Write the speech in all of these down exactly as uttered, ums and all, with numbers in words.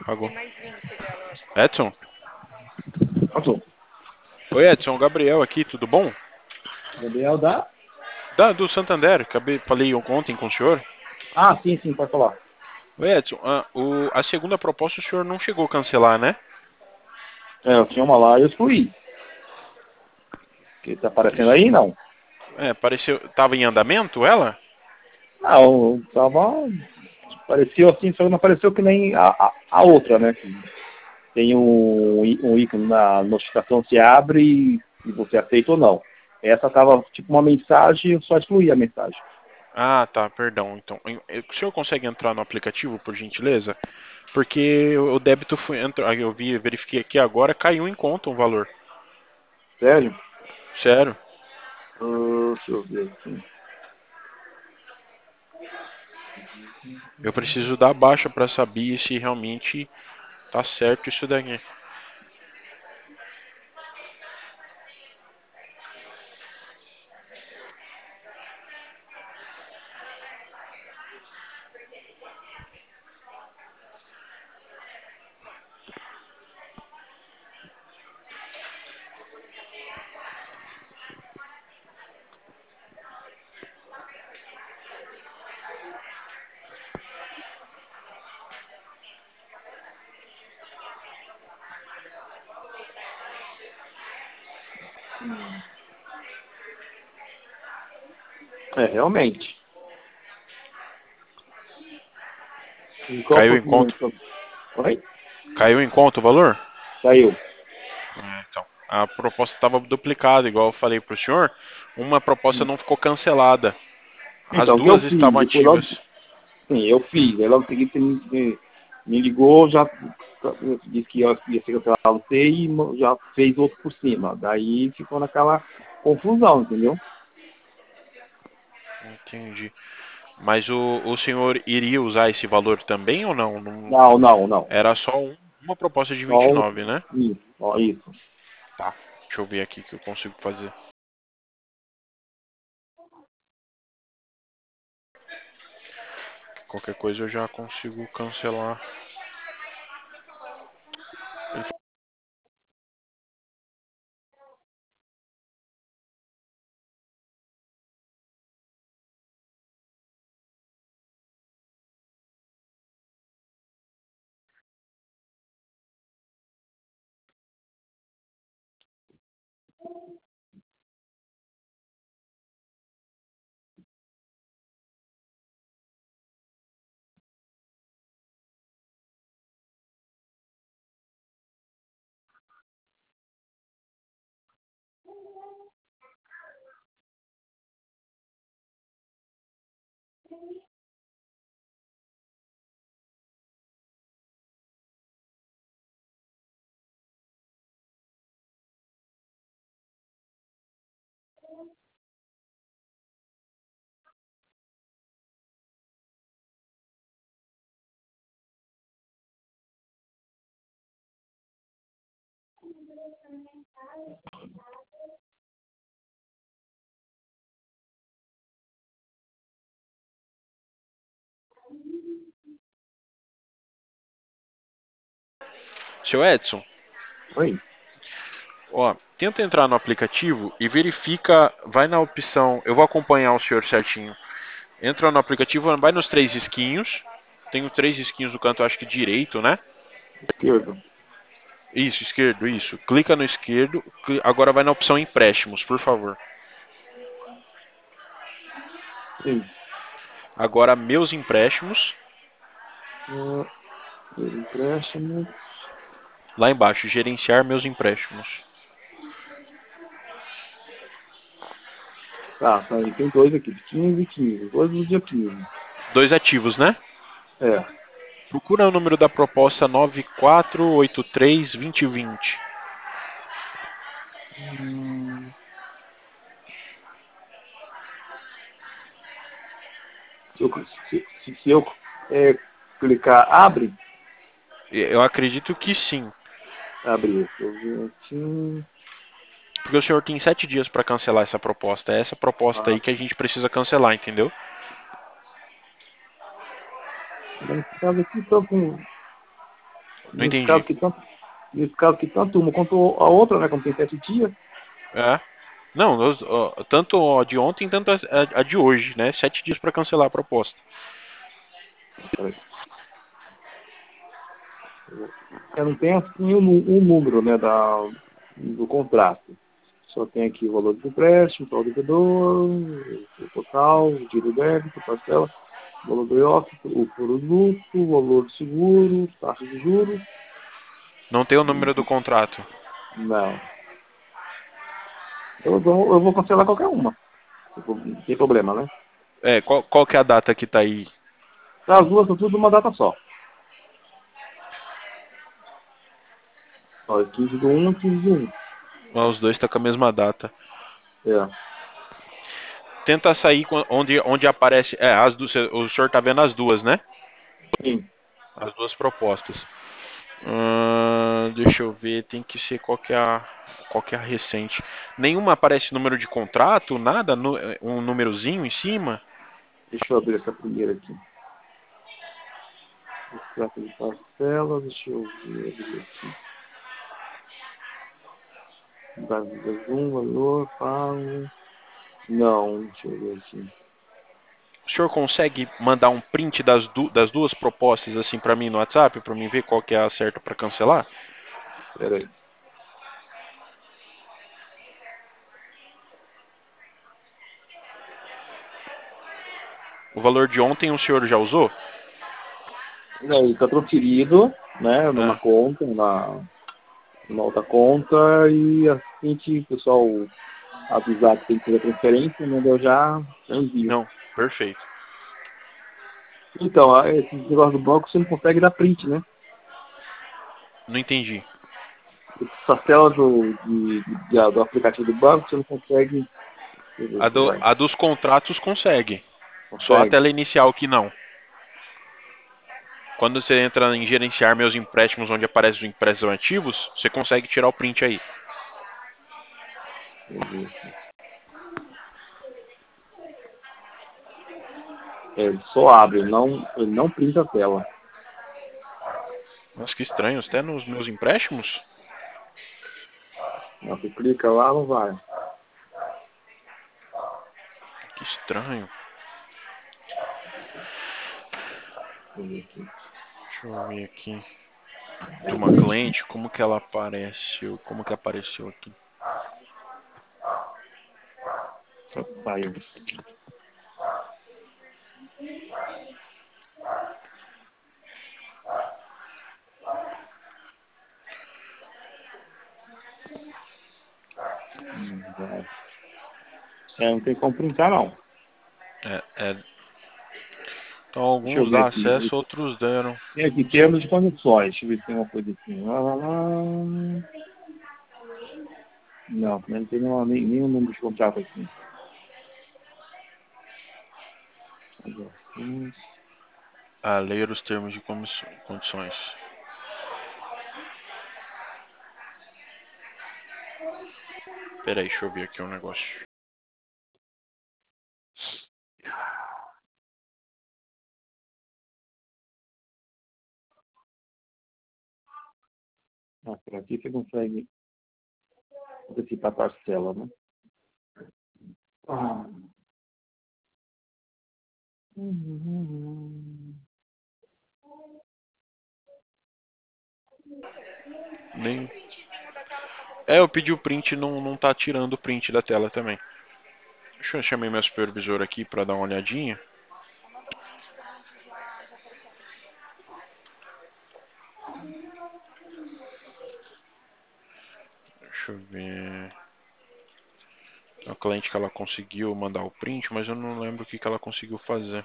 Pagou. Edson? Passou. Oi, Edson. Gabriel aqui, tudo bom? Gabriel da? Da, do Santander. Acabei, falei ontem com o senhor. Ah, sim, sim, pode falar. Oi, Edson. Ah, o, a segunda proposta o senhor não chegou a cancelar, né? É, eu tinha uma lá e eu excluí. Que tá aparecendo aí, não? É, pareceu. Tava em andamento ela? Não, tava. Apareceu assim, só não apareceu que nem a, a, a outra, né? Que tem um, í- um ícone na notificação, se abre e, e você aceita ou não. Essa tava tipo uma mensagem, eu só excluí a mensagem. Ah, tá, perdão. Então, em- eh, o senhor consegue entrar no aplicativo, por gentileza? Porque o débito foi. entrou- ah, Eu vi, verifiquei aqui agora, caiu em conta o valor. Sério? Sério? Ah, deixa eu ver aqui. Eu preciso dar baixa para saber se realmente tá certo isso daqui. É, realmente. E qual Caiu foi em o conta? problema? Oi? Caiu em conta o valor? Saiu. É, então. A proposta estava duplicada, igual eu falei pro senhor. Uma proposta não ficou cancelada. As Então, o que eu duas fiz? estavam Depois logo. ativas. Sim, eu fiz. Aí logo em seguida você me, me, me ligou, já disse que ia, ia ser cancelado você e mo- já fez outro por cima. Daí ficou naquela confusão, entendeu? Entendi. Mas o, o senhor iria usar esse valor também ou não? Não Não, não, não. era só um- uma proposta de vinte e Só o- nove, né? isso, ó, isso. Tá. Deixa eu ver aqui o que eu consigo fazer. Qualquer coisa eu já consigo cancelar. Seu Edson, Oi. ó, tenta entrar no aplicativo e verifica, vai na opção, eu vou acompanhar o senhor certinho. Entra no aplicativo, vai nos três risquinhos. Tem os três risquinhos no canto, acho que direito, né? Esquerdo. Isso, esquerdo, isso. Clica no esquerdo. cli- Agora vai na opção empréstimos, por favor. Sim. Agora meus empréstimos. Ah, empréstimo. Lá embaixo, gerenciar meus empréstimos. Tá, tá aí. Tem dois aqui, de quinze e quinze. Dois do dia quinze. Dois ativos, né? É. Procura o número da proposta nove quatro oito três dois zero dois zero. Hum, se eu, se, se, se eu é, clicar abre, Eu acredito que sim. abre. Deixa eu ver aqui. Porque o senhor tem sete dias para cancelar essa proposta. É essa proposta Ah, aí que a gente precisa cancelar, entendeu? nesse caso aqui, tô com. Não Nesse entendi. caso que tanto, nesse caso que tanto uma quanto a outra, né? Como tem sete dias. É. Não, nós, ó, tanto a de ontem, tanto a, a- a de hoje, né? Sete dias para cancelar a proposta. Peraí. Eu não tenho assim o nu- o número, né, da, do contrato. Só tem aqui o valor do empréstimo, o devedor, o total, o dia do débito, parcela, o valor do I O F, o produto, o valor do seguro, taxa de juros. Não tem o número do contrato. Não. Eu vou, eu vou cancelar qualquer uma. Não tem problema, né? É, qual, qual que é a data que tá aí? As duas são tudo numa data só. Ó, quinze do um e quinze do um. Ah, os dois tá com a mesma data. É. Tenta sair com- onde, onde aparece. É, as duas, o senhor tá vendo as duas, né? Sim. As duas propostas. Hum, deixa eu ver, tem que ser qual que é a, qual que é a recente. Nenhuma aparece número de contrato, nada, nu- um númerozinho em cima. Deixa eu abrir essa primeira aqui. Extrato de parcela, deixa eu ver abrir aqui. Dados um, valor, pago. Não, deixa eu ver aqui. O senhor consegue mandar um print das, du- das duas propostas assim para mim no WhatsApp, para mim ver qual que é a certa para cancelar? Pera aí. O valor de ontem o senhor já usou? Não, ele está transferido, né, numa Ah, conta, na, numa outra conta, e assim que o pessoal avisar que tem que fazer a transferência, né, eu já envio. não, perfeito. Então, a- esse negócio do banco você não consegue dar print, né? Não entendi. Essas telas do, de, de- do aplicativo do banco você não consegue. Deixa eu ver A, se do- vai. a dos contratos consegue. Só a Consegue? tela inicial que não. Quando você entra em gerenciar meus empréstimos, onde aparecem os empréstimos ativos, você consegue tirar o print aí. Deixa eu ver aqui. É, ele só abre, ele não, ele não printa a tela. Nossa, que estranho. Até nos meus empréstimos? Não, você clica lá, não vai. Que estranho. Deixa eu ver aqui. Deixa eu ver aqui. De uma cliente, como que ela apareceu? Como que apareceu aqui? Saiu. Hum, vai. É, não tem como printar, não. É, é. Então Deixa eu alguns ver dá aqui. acesso, outros deram. Tem aqui termos de condições. Deixa eu ver se tem uma coisa assim. Lá, lá, lá. Não, não tem nenhuma, nem, nenhum número de contrato aqui. Hum, A ler os termos de comissão- condições. Pera aí, deixa eu ver aqui um negócio. ah, por aqui você consegue antecipar a parcela, né? Ah. Uhum. Nem. É, eu pedi o print e não, não tá tirando o print da tela também. Deixa eu chamar meu supervisor aqui pra dar uma olhadinha. Deixa eu ver. A cliente que ela conseguiu mandar o print, mas eu não lembro o que, que ela conseguiu fazer.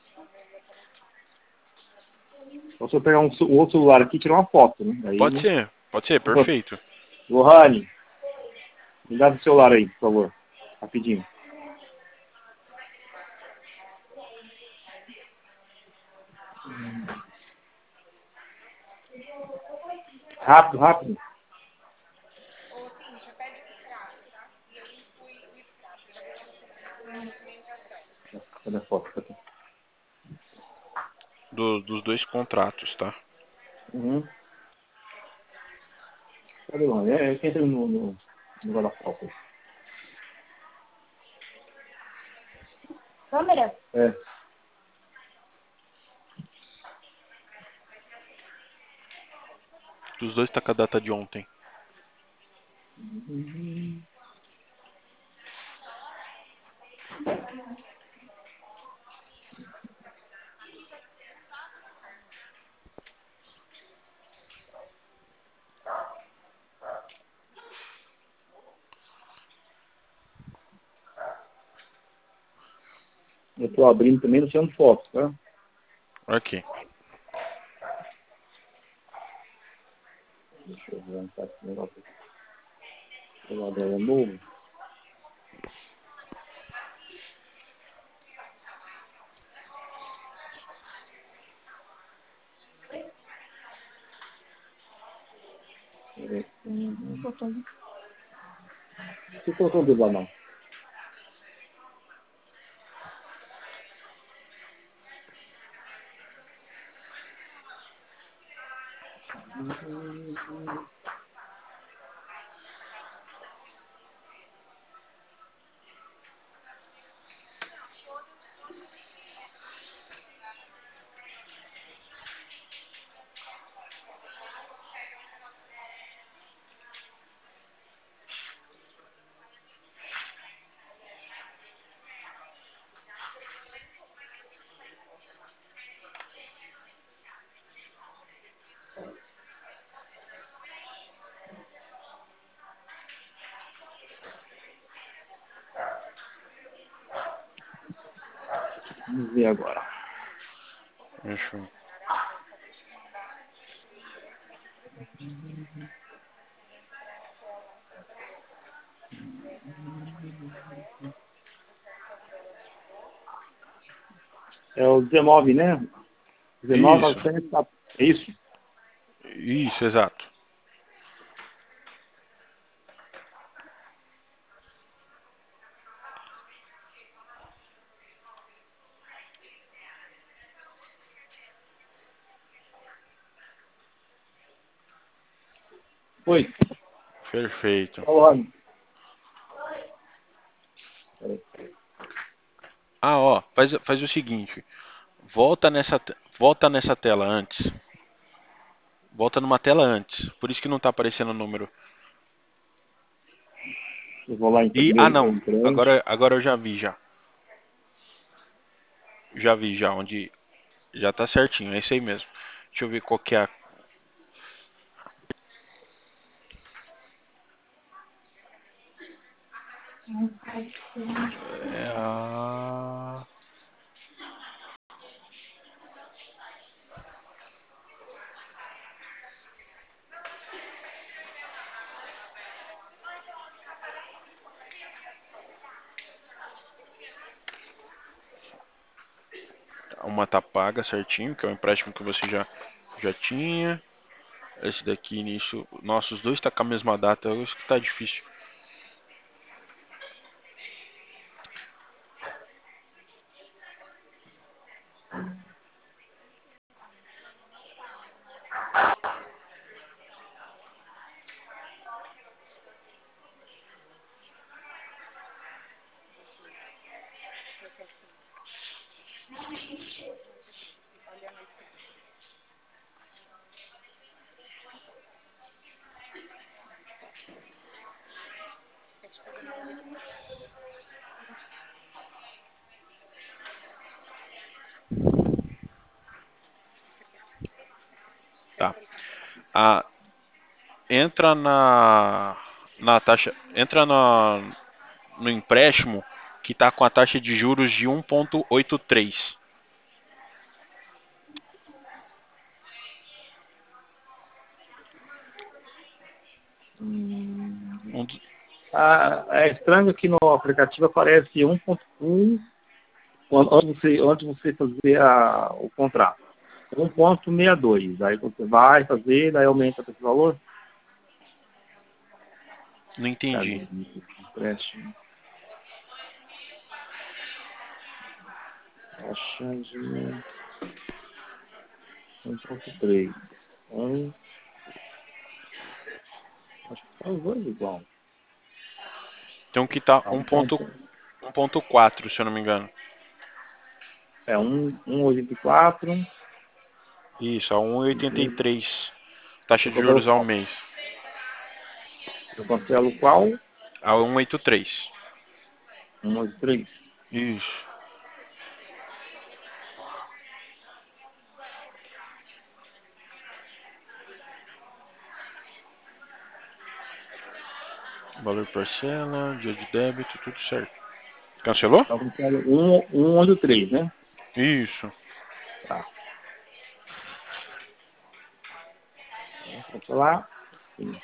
Então, se eu pegar um, ce- o outro celular aqui e tirar uma foto, né? Aí, Pode né? ser, pode ser, perfeito. Lohane, me dá o celular aí, por favor. Rapidinho. Rápido, rápido. Cadê a foto? Cadê? Do- dos dois contratos, tá? Uhum. Cadê o Rony? É, quem entra no, no, no guarda-copa. Câmera? É. Os dois tá com a data de ontem. Eu tô abrindo também no tirando fotos, tá? Aqui. Deixa eu ver tá esse negócio aqui. O celular é novo. Peraí. Não tô fazendo. Você colocou o dedo lá, não? Vamos ver agora. Deixa eu... É o dezenove, né? dezenove, Isso. novecentos, tá? É isso? Isso, exato. Foi. Perfeito. Olha lá. Peraí. Ah, ó, faz, faz o seguinte. Volta nessa, te- volta nessa tela antes. Volta numa tela antes. Por isso que não tá aparecendo o número. Eu vou lá em E, ah, primeiro não. entrante. Agora, agora eu já vi já. Já vi já onde já tá certinho. É isso aí mesmo. Deixa eu ver qual que é a... É a... Uma tá paga certinho, que é o empréstimo que você já, já tinha. Esse daqui, início. Nossa, os dois tá com a mesma data. Eu acho que tá difícil. Tá. A, entra na, na taxa. Entra na, no empréstimo que tá com a taxa de juros de um vírgula oitenta e três. Hum. Um, dos- Ah, é estranho que no aplicativo aparece um ponto um antes de você, antes de você fazer a, o contrato. um ponto sessenta e dois. Aí você vai fazer, daí aumenta esse valor. não entendi. Cadê? Empréstimo. Taxa de um ponto três. um São os dois igual. Tem um que tá Tá, um um ponto, ponto, um ponto quatro, se eu não me engano. é um, um oitenta e quatro. Isso, a um vírgula oitenta e três. Taxa Eu de juros cancelo ao qual? mês. Eu cancelo qual? A um vírgula oitenta e três. Um oito três. Isso. Valor parcela, dia de débito, tudo certo. Cancelou? Então, eu cancelo um, um oito três, né? Isso. Tá. Vamos cancelar. Sim.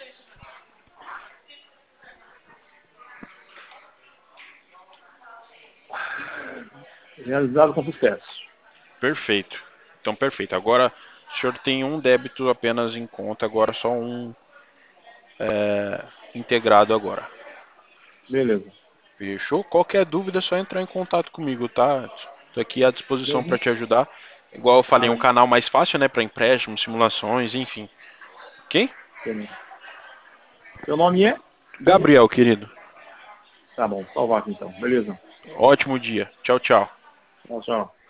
Realizado com sucesso. Perfeito. Então, perfeito. Agora, o senhor tem um débito apenas em conta, agora só um é, integrado agora. Beleza. Fechou? Qualquer dúvida é só entrar em contato comigo, tá? Estou aqui à disposição para Beleza? te ajudar. Igual eu falei, Ah, um canal mais fácil, né, para empréstimos, simulações, enfim. Ok? beleza. Seu nome é? Gabriel, querido. Tá bom, salvar aqui então. Beleza. Ótimo dia. Tchau, tchau. Tchau, tchau.